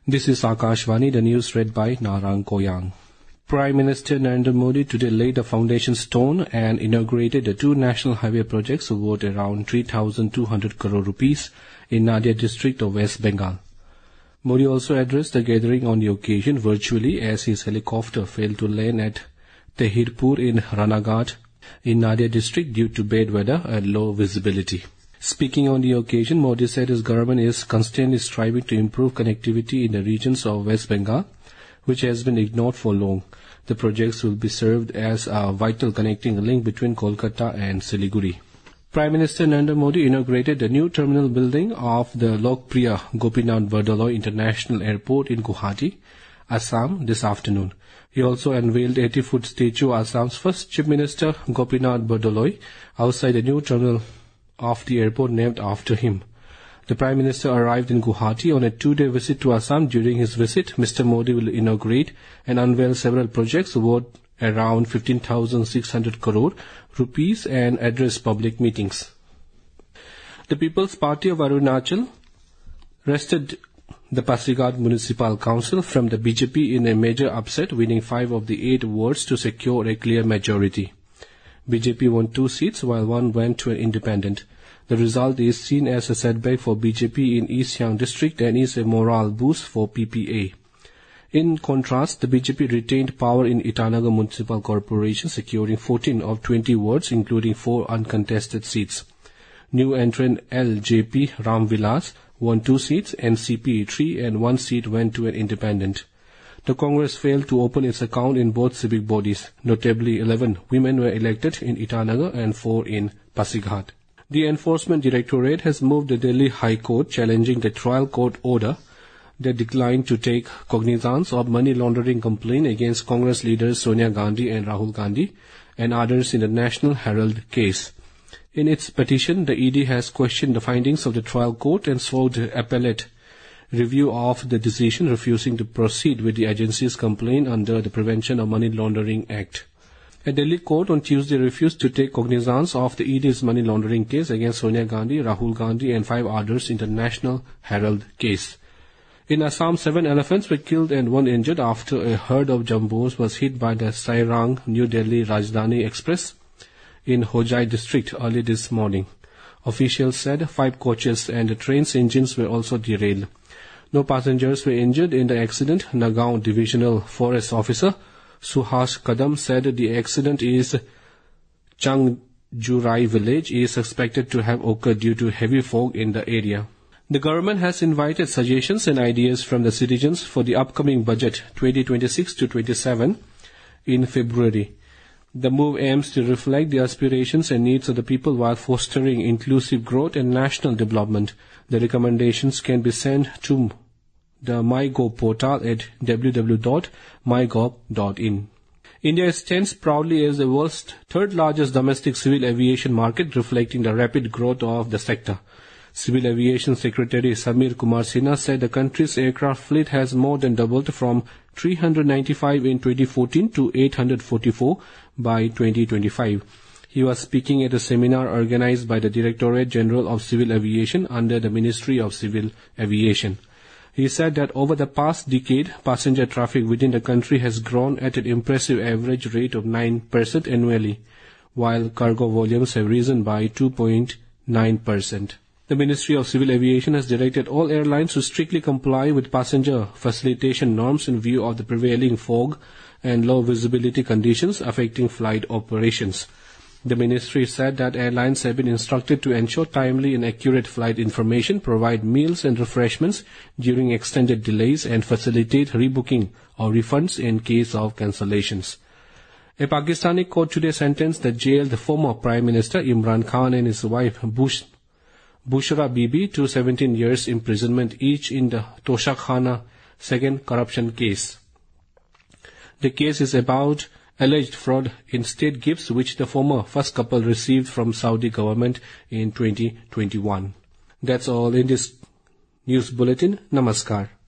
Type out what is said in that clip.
This is Akashvani, the news read by Narang Koyang. Prime Minister Narendra Modi today laid the foundation stone and inaugurated the two national highway projects worth around 3,200 crore rupees in Nadia district of West Bengal. Modi also addressed the gathering on the occasion virtually as his helicopter failed to land at Tahirpur in Ranaghat in Nadia district due to bad weather and low visibility. Speaking on the occasion, Modi said his government is constantly striving to improve connectivity in the regions of West Bengal, which has been ignored for long. The projects will be served as a vital connecting link between Kolkata and Siliguri. Prime Minister Narendra Modi inaugurated the new terminal building of the Lokpriya Gopinath Bordoloi International Airport in Guwahati, Assam this afternoon. He also unveiled 80-foot statue of Assam's first Chief Minister Gopinath Bordoloi outside the new terminal of the airport named after him. The Prime Minister arrived in Guwahati on a 2-day visit to Assam. During his visit, Mr. Modi will inaugurate and unveil several projects worth around 15,600 crore rupees and address public meetings. The People's Party of Arunachal wrested the Pasighat Municipal Council from the BJP in a major upset, winning 5 of the 8 wards to secure a clear majority. BJP won 2 seats while 1 went to an independent. The result is seen as a setback for BJP in East Siang district and is a morale boost for PPA. In contrast, the BJP retained power in Itanagar Municipal Corporation, securing 14 of 20 wards, including 4 uncontested seats. New entrant LJP Ramvilas won 2 seats, NCP 3 and 1 seat went to an independent. The Congress failed to open its account in both civic bodies. Notably, 11 women were elected in Itanagar and 4 in Pasighat. The Enforcement Directorate has moved the Delhi High Court challenging the trial court order that declined to take cognizance of money laundering complaint against Congress leaders Sonia Gandhi and Rahul Gandhi and others in the National Herald case. In its petition, the ED has questioned the findings of the trial court and sought appellate review of the decision, refusing to proceed with the agency's complaint under the Prevention of Money Laundering Act. A Delhi court on Tuesday refused to take cognizance of the ED's money laundering case against Sonia Gandhi, Rahul Gandhi and 5 others in the National Herald case. In Assam, 7 elephants were killed and 1 injured after a herd of jumbos was hit by the Sairang New Delhi Rajdhani Express in Hojai district early this morning. Officials said 5 coaches and the train's engines were also derailed. No passengers were injured in the accident. Nagaon Divisional Forest Officer Suhas Kadam said the accident is Changjurai village is suspected to have occurred due to heavy fog in the area. The government has invited suggestions and ideas from the citizens for the upcoming budget 2026-27 in February. The move aims to reflect the aspirations and needs of the people while fostering inclusive growth and national development. The recommendations can be sent to the MyGov portal at www.mygov.in. India stands proudly as the world's 3rd largest domestic civil aviation market, reflecting the rapid growth of the sector. Civil Aviation Secretary Samir Kumar Sinha said the country's aircraft fleet has more than doubled from 395 in 2014 to 844 by 2025. He was speaking at a seminar organized by the Directorate General of Civil Aviation under the Ministry of Civil Aviation. He said that over the past decade, passenger traffic within the country has grown at an impressive average rate of 9% annually, while cargo volumes have risen by 2.9%. The Ministry of Civil Aviation has directed all airlines to strictly comply with passenger facilitation norms in view of the prevailing fog and low visibility conditions affecting flight operations. The ministry said that airlines have been instructed to ensure timely and accurate flight information, provide meals and refreshments during extended delays, and facilitate rebooking or refunds in case of cancellations. A Pakistani court today sentenced the jailed former Prime Minister Imran Khan and his wife Bushra Bibi to 17 years imprisonment each in the Toshak Khana second corruption case. The case is about alleged fraud in state gifts which the former first couple received from Saudi government in 2021. That's all in this news bulletin. Namaskar.